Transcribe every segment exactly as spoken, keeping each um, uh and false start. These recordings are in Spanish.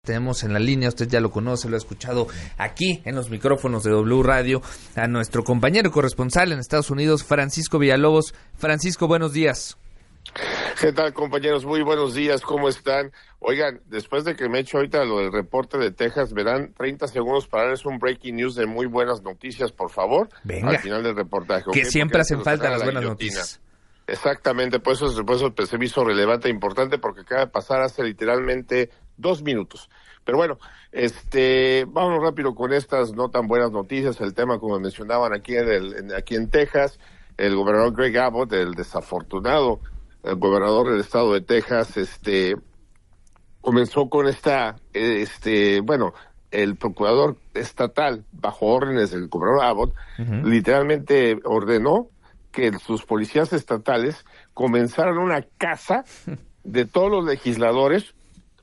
Tenemos en la línea, usted ya lo conoce, lo ha escuchado aquí en los micrófonos de W Radio, a nuestro compañero corresponsal en Estados Unidos, Francisco Villalobos. Francisco, buenos días. ¿Qué tal, compañeros? Muy buenos días, ¿cómo están? Oigan, después de que me he hecho ahorita lo del reporte de Texas, me dan treinta segundos para darles un breaking news de muy buenas noticias, por favor. Venga. Al final del reportaje. Que ¿okay? siempre Porque hacen falta las buenas noticias. Exactamente, por eso, por eso se me hizo relevante e importante, porque acaba de pasar hace literalmente dos minutos. Pero bueno, este, vámonos rápido con estas no tan buenas noticias. El tema, como mencionaban aquí en, el, en, aquí en Texas, el gobernador Greg Abbott, el desafortunado el gobernador del estado de Texas, este, comenzó con esta, este, bueno, el procurador estatal, bajo órdenes del gobernador Abbott, uh-huh. literalmente ordenó que sus policías estatales comenzaran una caza de todos los legisladores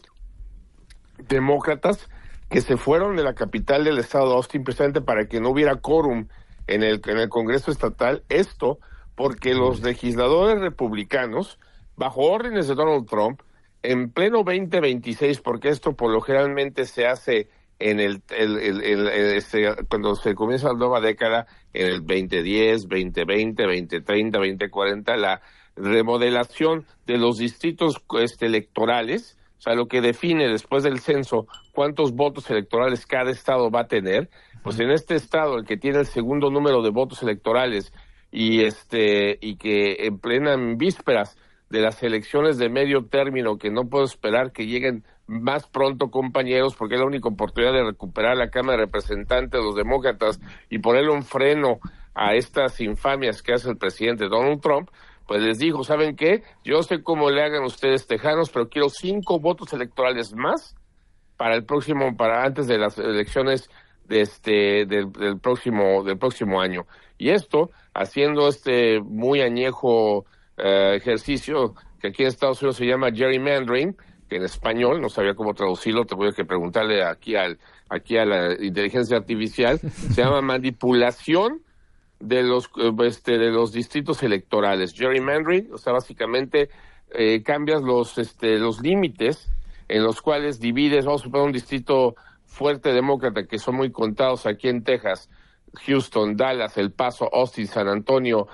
demócratas que se fueron de la capital del estado de Austin precisamente para que no hubiera quórum en el, en el Congreso estatal. Esto porque los legisladores republicanos, bajo órdenes de Donald Trump, en pleno veinte veintiséis, porque esto por lo generalmente se hace en el, el, el, el, el este, cuando se comienza la nueva década, en el veinte diez, veinte veinte, veinte treinta, veinte cuarenta, la remodelación de los distritos este, electorales, o sea, lo que define después del censo cuántos votos electorales cada estado va a tener. Pues en este estado, el que tiene el segundo número de votos electorales y este y que en plena vísperas de las elecciones de medio término, que no puedo esperar que lleguen más pronto, compañeros, porque es la única oportunidad de recuperar la Cámara de Representantes de los demócratas y ponerle un freno a estas infamias que hace el presidente Donald Trump, pues les dijo, ¿saben qué? Yo sé cómo le hagan ustedes tejanos, pero quiero cinco votos electorales más para el próximo, para antes de las elecciones de este del, del próximo del próximo año. Y esto haciendo este muy añejo eh, ejercicio que aquí en Estados Unidos se llama gerrymandering, que en español no sabía cómo traducirlo, te voy a que preguntarle aquí al aquí a la inteligencia artificial, se llama manipulación de los este de los distritos electorales. Gerrymandering, o sea, básicamente eh, cambias los este los límites en los cuales divides, vamos a suponer un distrito fuerte demócrata, que son muy contados aquí en Texas, Houston, Dallas, El Paso, Austin, San Antonio,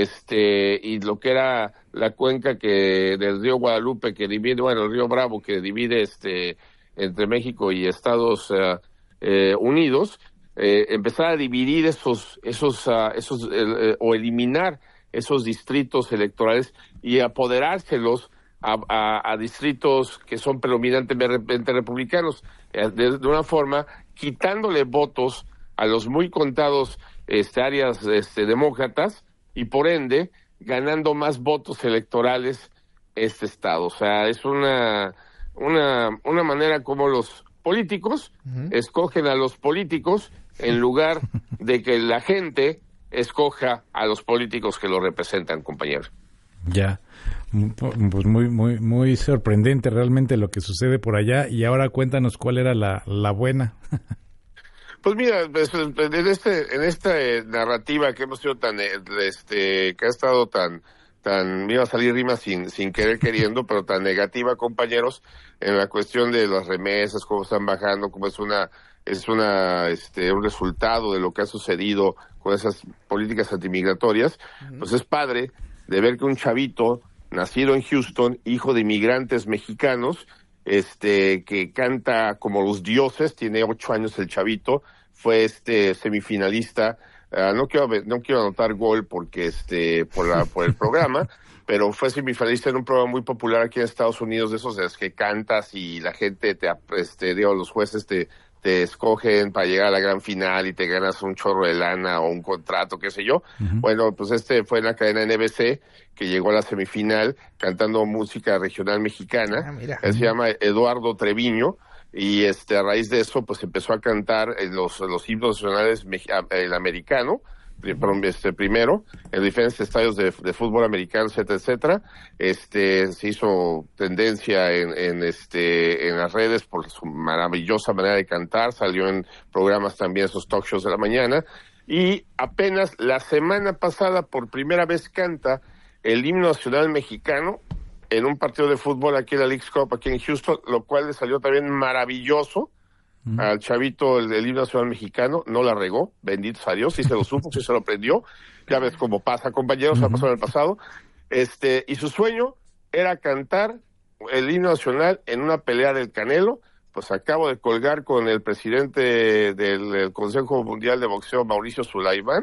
este y lo que era la cuenca que del río Guadalupe que divide, bueno, el río Bravo que divide este entre México y Estados uh, eh, Unidos, eh, empezar a dividir esos esos uh, esos eh, o eliminar esos distritos electorales y apoderárselos a, a, a distritos que son predominantemente republicanos, eh, de, de una forma quitándole votos a los muy contados este, áreas este, demócratas y por ende ganando más votos electorales este estado. O sea, es una una una manera como los políticos uh-huh. escogen a los políticos en lugar de que la gente escoja a los políticos que lo representan, compañero. Ya, pues muy muy muy sorprendente realmente lo que sucede por allá. Y ahora cuéntanos cuál era la la buena. Pues mira, en este en esta narrativa que hemos sido tan este que ha estado tan tan me iba a salir rima sin sin querer queriendo, pero tan negativa, compañeros, en la cuestión de las remesas, cómo están bajando, cómo es una es una este un resultado de lo que ha sucedido con esas políticas antimigratorias, uh-huh. pues es padre de ver que un chavito nacido en Houston, hijo de inmigrantes mexicanos, este que canta como los dioses, tiene ocho años el chavito, fue este semifinalista, uh, no quiero no quiero anotar gol porque este por la por el programa, pero fue semifinalista en un programa muy popular aquí en Estados Unidos, de esos de los que cantas y la gente te este digo, los jueces te te escogen para llegar a la gran final y te ganas un chorro de lana o un contrato, qué sé yo. Uh-huh. Bueno, pues este fue en la cadena N B C, que llegó a la semifinal cantando música regional mexicana. Ah, mira. Él se llama Eduardo Treviño, y este a raíz de eso pues empezó a cantar en los, los himnos nacionales el americano, este primero, en diferentes estadios de, de fútbol americano, etcétera, etcétera. Este se hizo tendencia en, en este en las redes por su maravillosa manera de cantar, salió en programas también, esos talk shows de la mañana, y apenas la semana pasada por primera vez canta el himno nacional mexicano en un partido de fútbol aquí en la Leagues Cup, aquí en Houston, lo cual le salió también maravilloso mm. al chavito el, el himno nacional mexicano, no la regó, bendito a Dios, sí se lo supo, sí se lo aprendió, ya ves cómo pasa, compañeros, mm-hmm. ha pasado en el pasado, este, y su sueño era cantar el himno nacional en una pelea del Canelo. Pues acabo de colgar con el presidente del, del Consejo Mundial de Boxeo, Mauricio Sulaimán,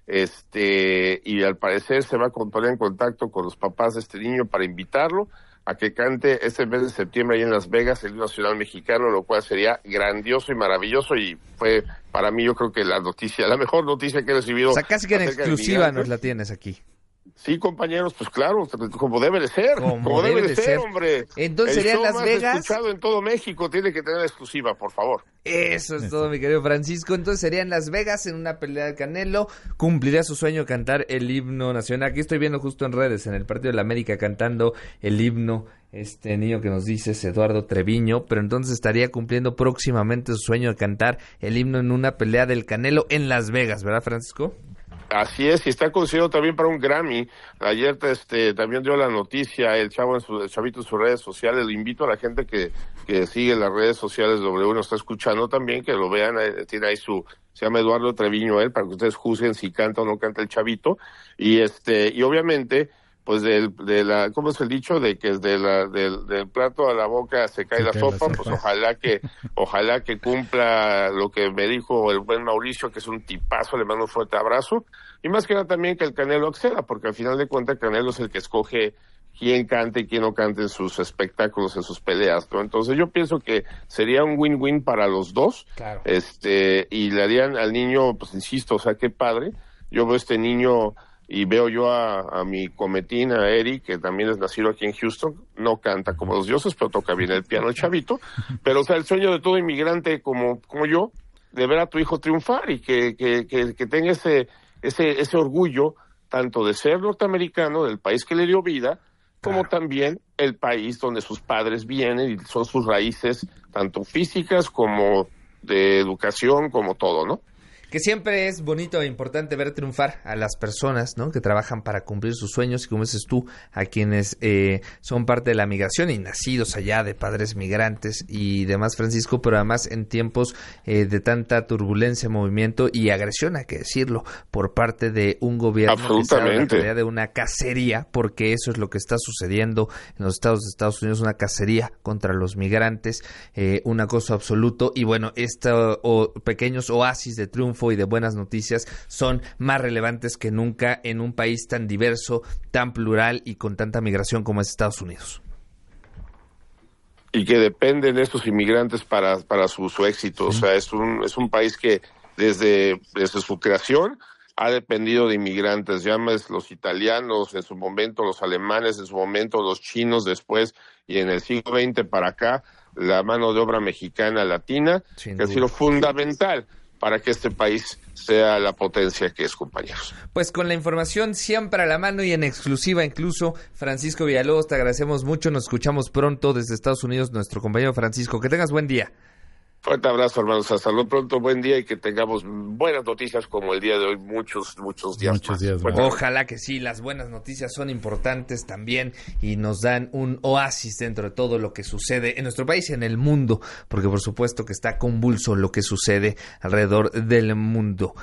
este, y al parecer se va a poner en contacto con los papás de este niño para invitarlo a que cante este mes de septiembre ahí en Las Vegas el himno nacional mexicano, lo cual sería grandioso y maravilloso, y fue para mí yo creo que la noticia, la mejor noticia que he recibido. O sea, casi que en exclusiva nos la tienes aquí. Sí, compañeros, pues claro, como debe de ser, como, como debe, debe de ser, ser, hombre. Entonces sería en Las más Vegas. Escuchado en todo México, tiene que tener exclusiva, por favor. Eso es todo, mi querido Francisco. Entonces sería en Las Vegas, en una pelea del Canelo, cumpliría su sueño cantar el himno nacional. Aquí estoy viendo justo en redes, en el partido de la América, cantando el himno, este niño que nos dices, Eduardo Treviño, pero entonces estaría cumpliendo próximamente su sueño de cantar el himno en una pelea del Canelo en Las Vegas, ¿verdad, Francisco? Así es, y está considerado también para un Grammy. Ayer este también dio la noticia el chavo en su, el chavito en sus redes sociales. Le invito a la gente que, que sigue las redes sociales W, nos está escuchando también, que lo vean, tiene ahí su, se llama Eduardo Treviño él, para que ustedes juzguen si canta o no canta el chavito. Y este, y obviamente, pues del, de la, ¿cómo es el dicho? De que de la, del, del plato a la boca se cae, se la, cae sopa, la sopa, pues ojalá que, ojalá que cumpla lo que me dijo el buen Mauricio, que es un tipazo, le mando un fuerte abrazo, y más que nada también que el Canelo acceda, porque al final de cuentas el Canelo es el que escoge quién cante y quién no cante en sus espectáculos, en sus peleas, ¿no? Entonces yo pienso que sería un win-win para los dos, claro. este, y le harían al niño, pues insisto, o sea, qué padre, yo veo este niño. Y veo yo a, a mi cometín, a Eric, que también es nacido aquí en Houston, no canta como los dioses, pero toca bien el piano el chavito, pero o sea, el sueño de todo inmigrante como como yo, de ver a tu hijo triunfar y que que que, que tenga ese ese ese orgullo, tanto de ser norteamericano, del país que le dio vida, como claro. también el país donde sus padres vienen y son sus raíces, tanto físicas como de educación, como todo, ¿no? Que siempre es bonito e importante ver triunfar a las personas, ¿no? Que trabajan para cumplir sus sueños, y como dices tú, a quienes eh, son parte de la migración y nacidos allá de padres migrantes y demás, Francisco, pero además en tiempos eh, de tanta turbulencia, movimiento y agresión, hay que decirlo, por parte de un gobierno que se habla en realidad de una cacería, porque eso es lo que está sucediendo en los estados de Estados Unidos, una cacería contra los migrantes, eh, un acoso absoluto, y bueno, estos o, pequeños oasis de triunfo y de buenas noticias son más relevantes que nunca en un país tan diverso, tan plural y con tanta migración como es Estados Unidos. Y que dependen de estos inmigrantes para para su, su éxito. Sí. O sea, es un es un país que desde desde su creación ha dependido de inmigrantes, llames los italianos en su momento, los alemanes en su momento, los chinos después, y en el siglo veinte para acá la mano de obra mexicana latina, Sin que duda. ha sido fundamental para que este país sea la potencia que es, compañeros. Pues con la información siempre a la mano y en exclusiva incluso, Francisco Villalobos, te agradecemos mucho, nos escuchamos pronto desde Estados Unidos, nuestro compañero Francisco, que tengas buen día. Fuerte abrazo, hermanos, hasta luego pronto, buen día y que tengamos buenas noticias como el día de hoy, muchos, muchos días muchos más. Días más. Ojalá que sí, las buenas noticias son importantes también y nos dan un oasis dentro de todo lo que sucede en nuestro país y en el mundo, porque por supuesto que está convulso lo que sucede alrededor del mundo.